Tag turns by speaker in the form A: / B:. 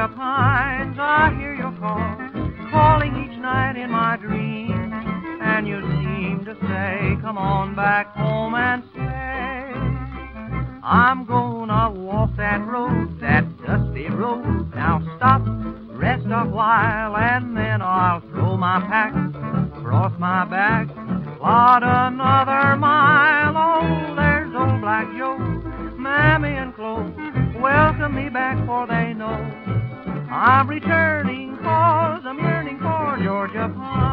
A: Georgia pines, I hear your call, calling each night in my dreams. And you seem to say, come on back home and stay. I'm gonna walk that road, that dusty road. Now stop, rest a while, and then I'll throw my pack across my back, plod another mile. Oh, there's old Black Joe, Mammy and Chloe welcome me back, for they know I'm returning, 'cause I'm yearning for Georgia pine.